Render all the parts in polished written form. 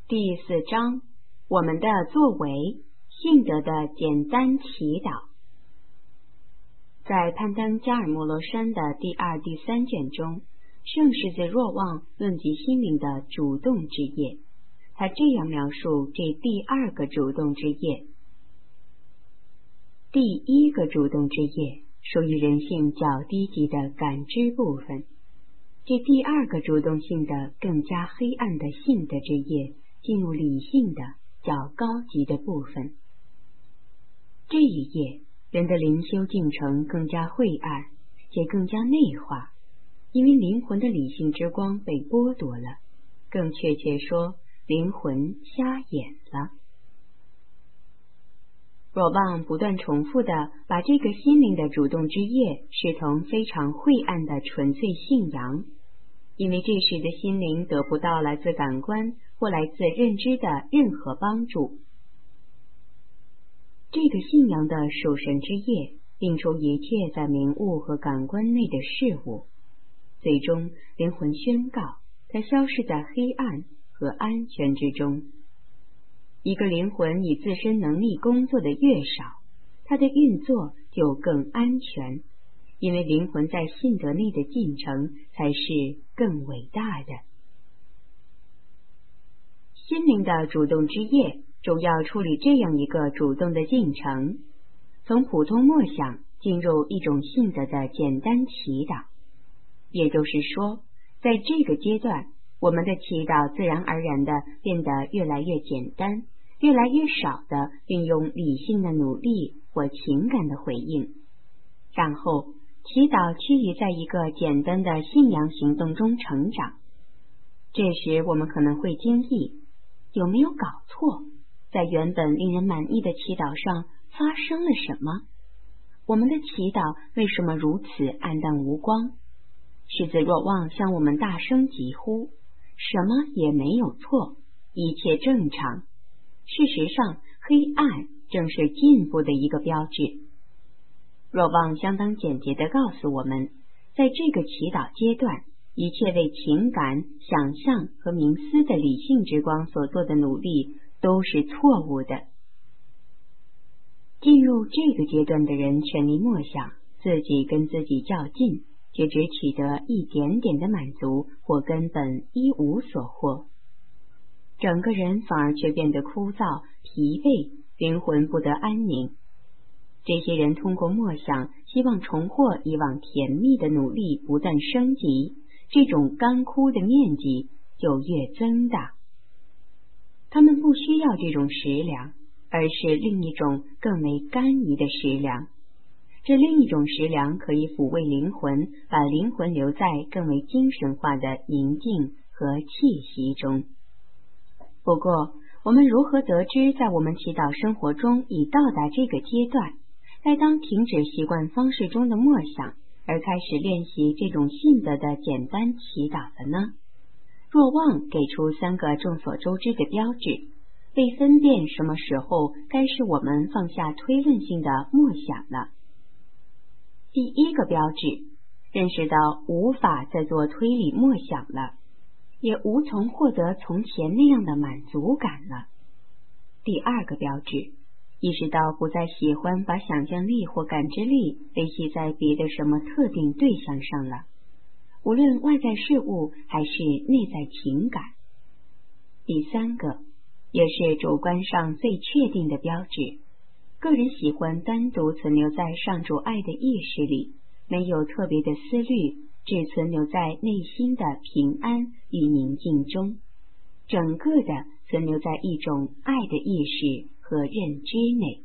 第4章，我们的作为，信德的简单祈祷。在攀登加尔默罗山的第2、第3卷中，圣十字若望论及心灵的主动之业。他这样描述这第2个主动之业：第1个主动之业属于人性较低级的感知部分，这第2个主动性的更加黑暗的信德之业进入理性的较高级的部分。这一夜，人的灵修进程更加晦暗，且更加内化，因为灵魂的理性之光被剥夺了，更确切说，灵魂瞎眼了。若望不断重复地把这个心灵的主动之业视同非常晦暗的纯粹信仰，因为这时的心灵得不到来自感官或来自认知的任何帮助。这个信仰的属神之业摒除一切在明悟和感官内的事物，最终灵魂宣告它消失在黑暗和安全之中。一个灵魂以自身能力工作的越少，它的运作就更安全，因为灵魂在信德内的进程才是更伟大的。心灵的主动之业主要处理这样一个主动的进程，从普通默想进入一种信德的简单祈祷。也就是说，在这个阶段，我们的祈祷自然而然地变得越来越简单，越来越少地运用理性的努力或情感的回应，然后祈祷趋于在一个简单的信仰行动中成长。这时我们可能会惊异，有没有搞错？在原本令人满意的祈祷上发生了什么？我们的祈祷为什么如此黯淡无光？十字若望向我们大声疾呼，什么也没有错，一切正常。事实上，黑暗正是进步的一个标志。若望相当简洁地告诉我们，在这个祈祷阶段，一切为情感、想象和冥思的理性之光所做的努力都是错误的。进入这个阶段的人全力默想，自己跟自己较劲，却只取得一点点的满足，或根本一无所获。整个人反而却变得枯燥、疲惫，灵魂不得安宁。这些人通过默想，希望重获以往甜蜜的努力不断升级，这种干枯的面积就越增大。他们不需要这种食粮，而是另一种更为甘饴的食粮。这另一种食粮可以抚慰灵魂，把灵魂留在更为精神化的宁静和气息中。不过，我们如何得知在我们祈祷生活中已到达这个阶段，该当停止习惯方式中的默想，而开始练习这种信德的简单祈祷了呢？若望给出3个众所周知的标志，为分辨什么时候该是我们放下推论性的默想了。第1个标志，认识到无法再做推理默想了，也无从获得从前那样的满足感了。第2个标志，意识到不再喜欢把想象力或感知力维系在别的什么特定对象上了，无论外在事物还是内在情感。第3个，也是主观上最确定的标志，个人喜欢单独存留在上主爱的意识里，没有特别的思虑，只存留在内心的平安与宁静中，整个的存留在一种爱的意识和认知内。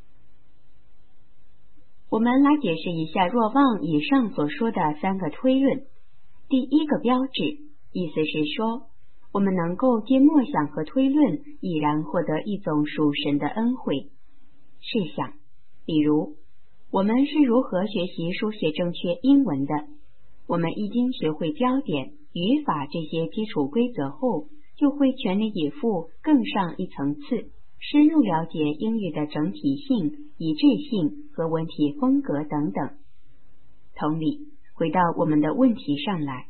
我们来解释一下若望以上所说的3个推论。第1个标志，意思是说，我们能够借默想和推论已然获得一种属神的恩惠。试想，比如我们是如何学习书写正确英文的？我们一经学会标点、语法这些基础规则后，就会全力以赴更上一层次，深入了解英语的整体性、一致性和文体风格等等。同理，回到我们的问题上来，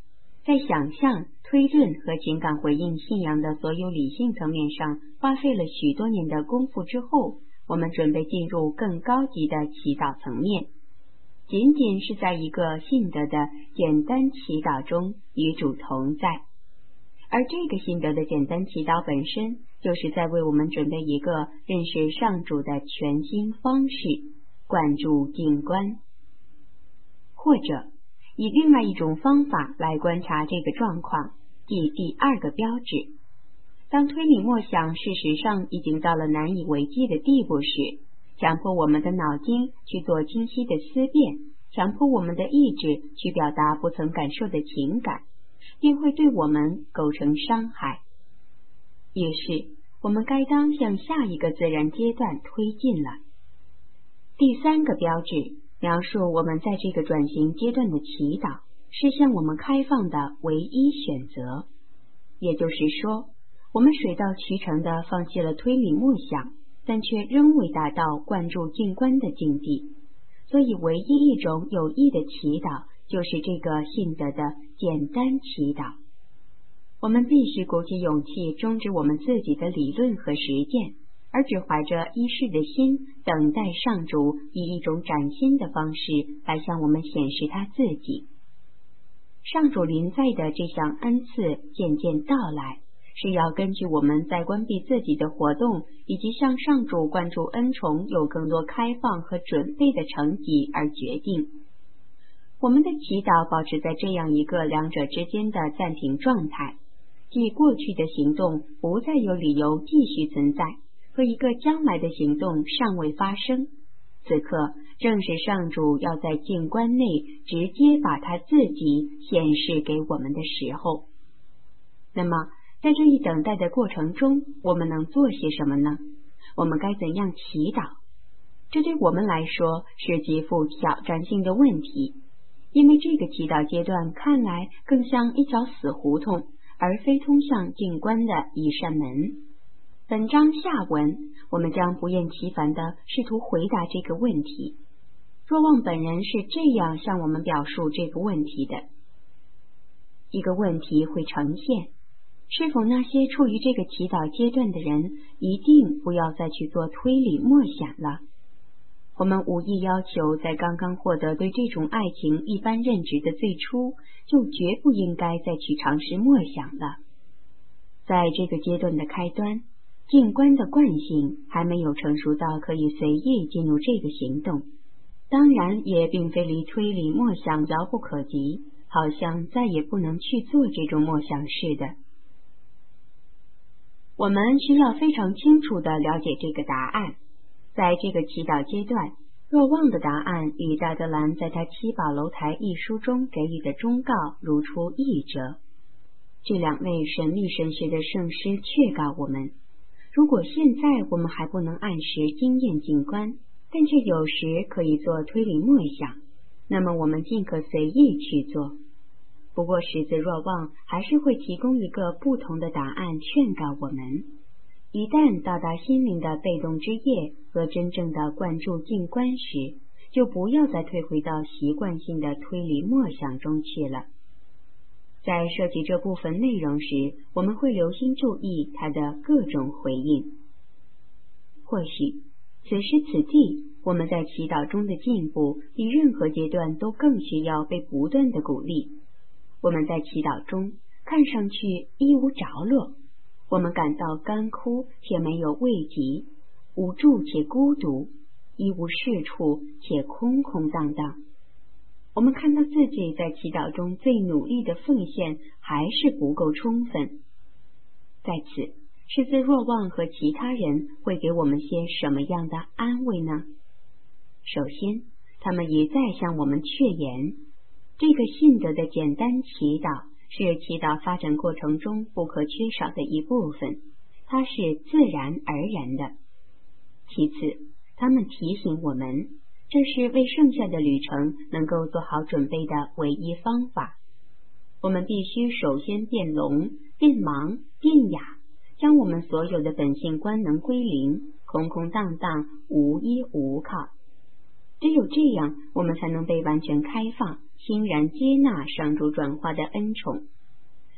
在想象、推论和情感回应信仰的所有理性层面上花费了许多年的功夫之后，我们准备进入更高级的祈祷层面，仅仅是在一个信德的简单祈祷中与主同在。而这个信德的简单祈祷本身，就是在为我们准备一个认识上主的全新方式，灌注静观。或者以另外一种方法来观察这个状况，即第二个标志。当推理默想事实上已经到了难以为继的地步时，强迫我们的脑筋去做清晰的思辨，强迫我们的意志去表达不曾感受的情感，便会对我们构成伤害。于是我们该当向下一个自然阶段推进了。第三个标志描述我们在这个转型阶段的祈祷是向我们开放的唯一选择，也就是说，我们水到渠成地放弃了推理默想，但却仍未达到灌注静观的境地，所以唯一一种有益的祈祷就是这个信德的简单祈祷。我们必须鼓起勇气终止我们自己的理论和实践，而只怀着依恃的心，等待上主以一种崭新的方式来向我们显示他自己。上主临在的这项恩赐渐渐到来，是要根据我们在关闭自己的活动，以及向上主灌注恩宠有更多开放和准备的成绩而决定。我们的祈祷保持在这样一个两者之间的暂停状态，即过去的行动不再有理由继续存在，和一个将来的行动尚未发生。此刻正是上主要在静观内直接把他自己显示给我们的时候。那么在这一等待的过程中，我们能做些什么呢？我们该怎样祈祷？这对我们来说是极富挑战性的问题，因为这个祈祷阶段看来更像一条死胡同，而非通向静观的一扇门。本章下文，我们将不厌其烦地试图回答这个问题。若望本人是这样向我们表述这个问题的：一个问题会呈现，是否那些处于这个祈祷阶段的人一定不要再去做推理默想了？我们无意要求在刚刚获得对这种爱情一般认知的最初，就绝不应该再去尝试默想了。在这个阶段的开端，静观的惯性还没有成熟到可以随意进入这个行动，当然也并非离推理默想遥不可及，好像再也不能去做这种默想似的。我们需要非常清楚地了解这个答案。在这个祈祷阶段，若望的答案与大德兰在他《七宝楼台》一书中给予的忠告如出一辙。这两位神秘神学的圣师劝告我们，如果现在我们还不能按时经验静观，但却有时可以做推理默想，那么我们尽可随意去做。不过十字若望还是会提供一个不同的答案劝告我们，一旦到达心灵的被动之夜和真正的灌注静观时，就不要再退回到习惯性的推理默想中去了。在涉及这部分内容时，我们会留心注意它的各种回应。或许此时此地，我们在祈祷中的进步比任何阶段都更需要被不断的鼓励。我们在祈祷中看上去一无着落，我们感到干枯且没有慰藉，无助且孤独，一无是处且空空荡荡。我们看到自己在祈祷中最努力的奉献还是不够充分。在此，十字若望和其他人会给我们些什么样的安慰呢？首先，他们一再向我们确言，这个信德的简单祈祷是祈祷发展过程中不可缺少的一部分，它是自然而然的。其次，他们提醒我们，这是为剩下的旅程能够做好准备的唯一方法。我们必须首先变聋、变盲、变哑，将我们所有的本性官能归零，空空荡荡，无依无靠。只有这样，我们才能被完全开放，欣然接纳上主转化的恩宠，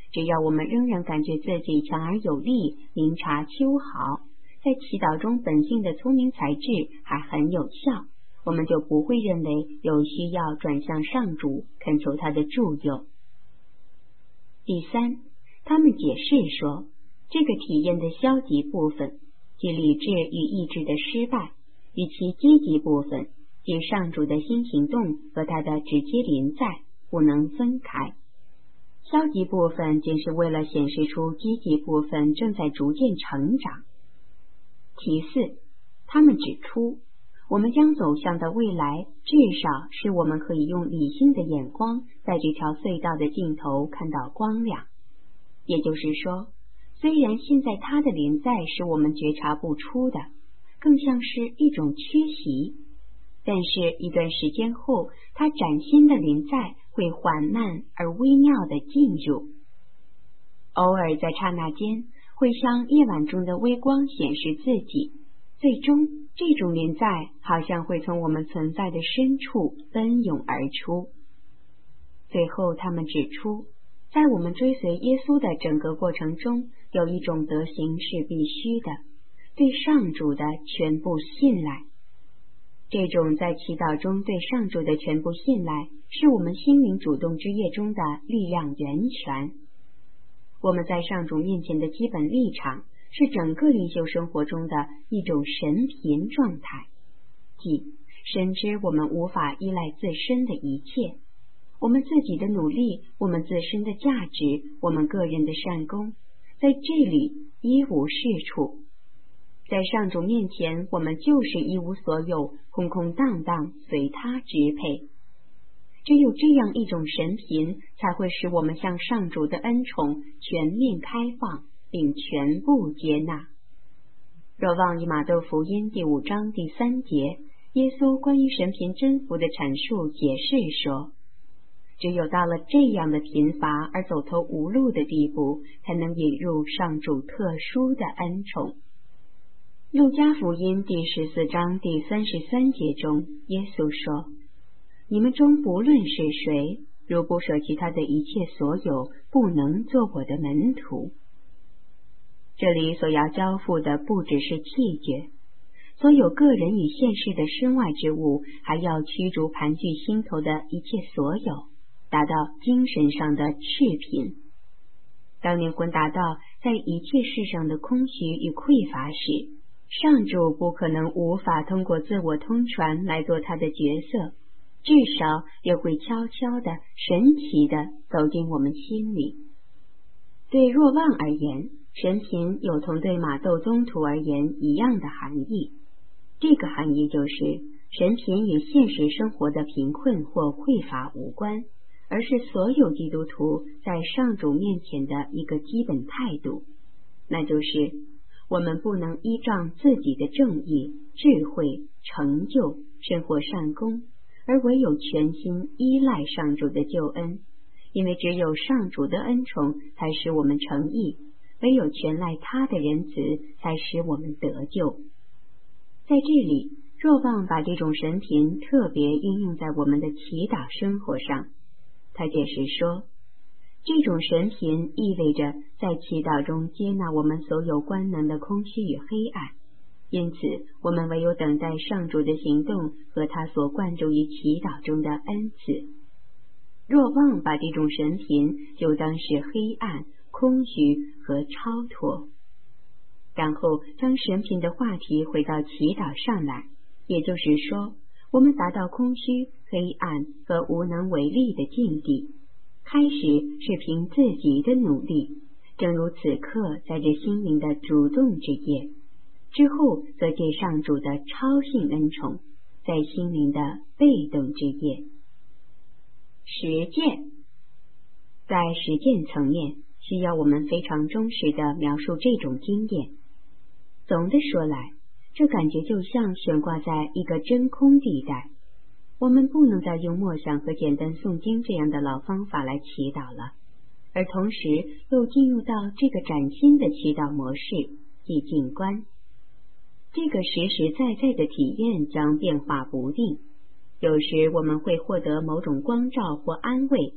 只要我们仍然感觉自己强而有力，明察秋毫，在祈祷中本性的聪明才智还很有效，我们就不会认为有需要转向上主，恳求他的助佑。第三，他们解释说，这个体验的消极部分，即理智与意志的失败，与其积极部分，即上主的新行动和他的直接临在，不能分开。消极部分仅是为了显示出积极部分正在逐渐成长。其四，他们指出，我们将走向的未来，至少是我们可以用理性的眼光，在这条隧道的尽头看到光亮。也就是说，虽然现在它的临在是我们觉察不出的，更像是一种缺席，但是一段时间后，它崭新的临在会缓慢而微妙地进入，偶尔在刹那间会像夜晚中的微光显示自己，最终这种临在好像会从我们存在的深处奔涌而出。最后他们指出，在我们追随耶稣的整个过程中，有一种德行是必须的，对上主的全部信赖。这种在祈祷中对上主的全部信赖，是我们心灵主动之夜中的力量源泉。我们在上主面前的基本立场，是整个灵修生活中的一种神贫状态，即深知我们无法依赖自身的一切，我们自己的努力，我们自身的价值，我们个人的善功，在这里一无是处。在上主面前，我们就是一无所有，空空荡荡，随他支配。只有这样一种神贫，才会使我们向上主的恩宠全面开放，并全部接纳。若望以马窦福音第5章第3节，耶稣关于神贫真福的阐述解释说，只有到了这样的贫乏而走投无路的地步，才能引入上主特殊的恩宠。路加福音第14章第33节中，耶稣说，你们中不论是谁，如不舍弃他的一切所有，不能做我的门徒。这里所要交付的不只是气节，所有个人与现世的身外之物，还要驱逐盘踞心头的一切所有，达到精神上的赤贫。当灵魂达到在一切事上的空虚与匮乏时，上主不可能无法通过自我通传来做他的角色，至少也会悄悄的、神奇的走进我们心里。对若望而言，神贫有同对马窦宗徒而言一样的含义。这个含义就是，神贫与现实生活的贫困或匮乏无关，而是所有基督徒在上主面前的一个基本态度，那就是我们不能依仗自己的正义、智慧、成就、生活善功，而唯有全心依赖上主的救恩，因为只有上主的恩宠才使我们成义，唯有全赖他的仁慈才使我们得救。在这里，若望把这种神贫特别应用在我们的祈祷生活上。他解释说，这种神贫意味着在祈祷中接纳我们所有官能的空虚与黑暗，因此我们唯有等待上主的行动和他所灌注于祈祷中的恩赐。若望把这种神贫就当是黑暗、空虚和超脱，然后将神贫的话题回到祈祷上来，也就是说，我们达到空虚、黑暗和无能为力的境地。开始是凭自己的努力，正如此刻在这心灵的主动之夜，之后则借上主的超性恩宠，在心灵的被动之夜。实践，在实践层面，需要我们非常忠实地描述这种经验。总的说来，这感觉就像悬挂在一个真空地带，我们不能再用默想和简单诵经这样的老方法来祈祷了，而同时又进入到这个崭新的祈祷模式，即静观。这个实实在在的体验将变化不定，有时我们会获得某种光照或安慰，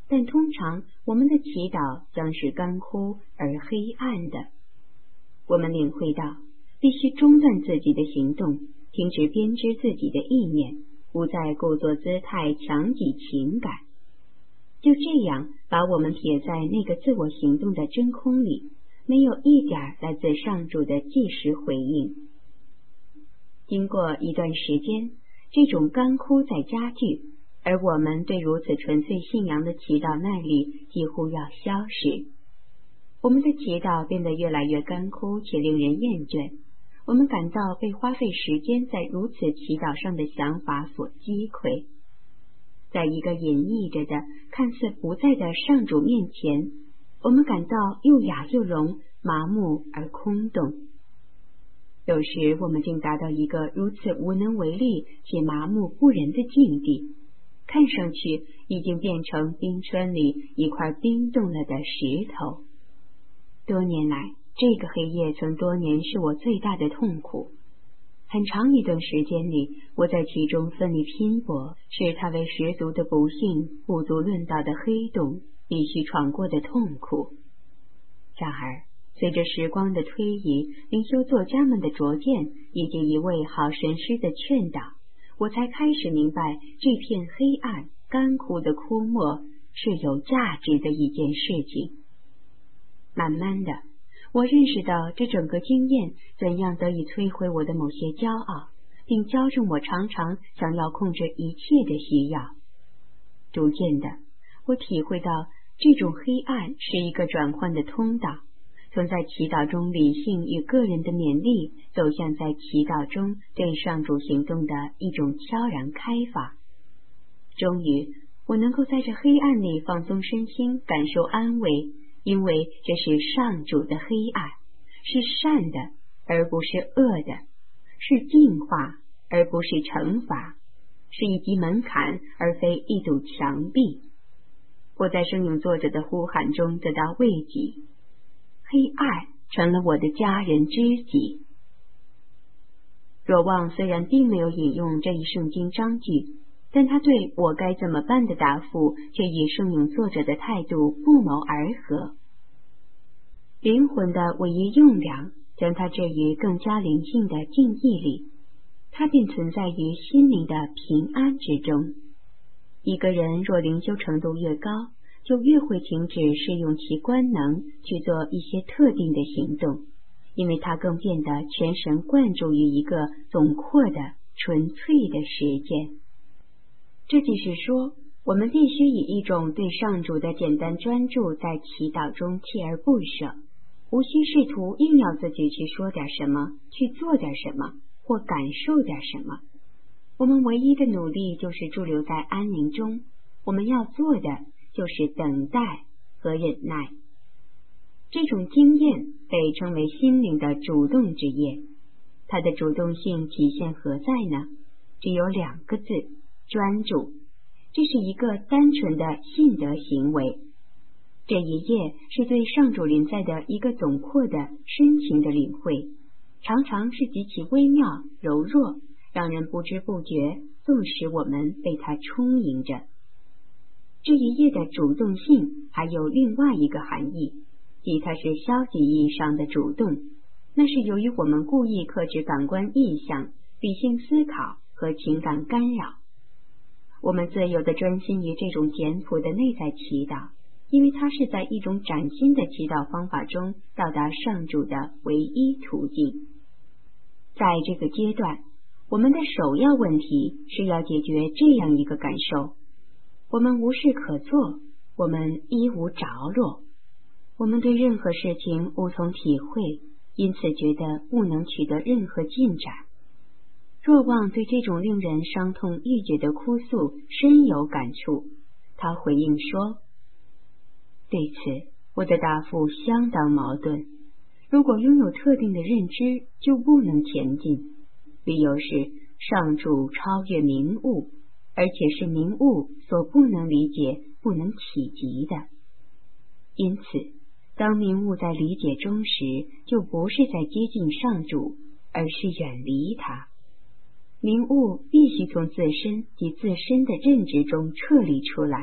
但通常我们的祈祷将是干枯而黑暗的。我们领会到必须中断自己的行动，停止编织自己的意念，不再故作姿态强挤情感，就这样把我们撇在那个自我行动的真空里，没有一点来自上主的即时回应。经过一段时间，这种干枯在加剧，而我们对如此纯粹信仰的祈祷耐力几乎要消失。我们的祈祷变得越来越干枯且令人厌倦，我们感到被花费时间在如此祈祷上的想法所击溃。在一个隐匿着的看似不在的上主面前，我们感到又哑又聋，麻木而空洞。有时我们竟达到一个如此无能为力且麻木不仁的境地，看上去已经变成冰川里一块冰冻了的石头。多年来，这个黑夜曾多年是我最大的痛苦。很长一段时间里，我在其中奋力拼搏，视它为十足的不幸，不足论道的黑洞，必须闯过的痛苦。然而，随着时光的推移，灵修作家们的拙见，以及一位好神师的劝导，我才开始明白这片黑暗干枯的枯漠是有价值的一件事情。慢慢的，我认识到这整个经验怎样得以摧毁我的某些骄傲，并浇筑我常常想要控制一切的需要。逐渐的，我体会到这种黑暗是一个转换的通道，从在祈祷中理性与个人的勉励，走向在祈祷中对上主行动的一种悄然开放。终于，我能够在这黑暗里放松身心，感受安慰，因为这是上主的黑暗，是善的而不是恶的，是净化而不是惩罚，是一级门槛而非一堵墙壁。我在圣咏作者的呼喊中得到慰藉，黑暗成了我的家人知己。若望虽然并没有引用这一圣经章句，但他对我该怎么办的答复却与圣咏作者的态度不谋而合。灵魂的唯一用量将它置于更加灵性的静意里，它便存在于心灵的平安之中。一个人若灵修程度越高，就越会停止试用其官能去做一些特定的行动，因为他更变得全神贯注于一个总括的纯粹的实践。这即是说，我们必须以一种对上主的简单专注在祈祷中锲而不舍，无需试图硬要自己去说点什么，去做点什么，或感受点什么。我们唯一的努力就是驻留在安宁中，我们要做的就是等待和忍耐。这种经验被称为心灵的主动之夜。它的主动性体现何在呢？只有2个字：专注。这是一个单纯的信德行为。这一夜是对上主临在的一个总括的深情的领会，常常是极其微妙柔弱，让人不知不觉纵使我们被它充盈着。这一夜的主动性还有另外一个含义，即它是消极意义上的主动，那是由于我们故意克制感官意象、理性思考和情感干扰。我们自由地专心于这种简朴的内在祈祷，因为它是在一种崭新的祈祷方法中到达上主的唯一途径。在这个阶段，我们的首要问题是要解决这样一个感受：我们无事可做，我们一无着落，我们对任何事情无从体会，因此觉得不能取得任何进展。若望对这种令人伤痛欲绝的哭诉深有感触，他回应说：对此，我的答复相当矛盾。如果拥有特定的认知，就不能前进。理由是上主超越明悟，而且是明悟所不能理解、不能企及的。因此，当明悟在理解中时，就不是在接近上主，而是远离他。明悟必须从自身及自身的认知中撤离出来，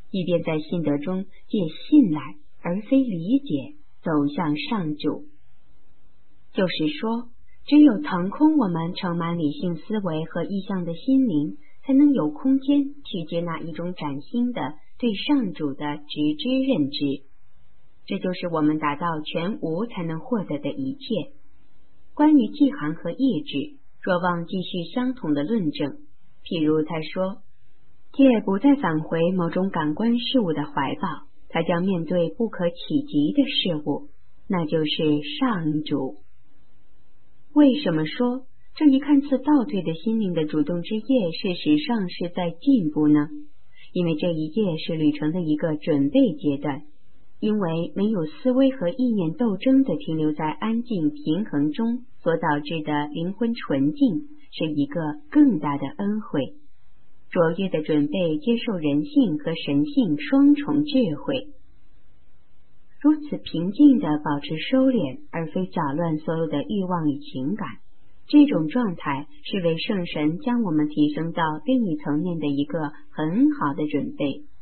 以便在信德中借信来，而非理解，走向上主。就是说，只有腾空我们盛满理性思维和意象的心灵，才能有空间去接纳一种崭新的对上主的直知认知。这就是我们达到全无才能获得的一切。关于寂寒和意志，若望继续相同的论证，譬如他说，借不再返回某种感官事物的怀抱，他将面对不可企及的事物，那就是上主。为什么说这一看似倒退的心灵的主动之夜事实上是在进步呢？因为这一夜是旅程的一个准备阶段，因为没有思维和意念斗争的停留在安静平衡中所导致的灵魂纯净，是一个更大的恩惠。卓越的准备接受人性和神性双重智慧，如此平静地保持收敛，而非搅乱所有的欲望与情感。这种状态是为圣神将我们提升到另一层面的一个很好的准备。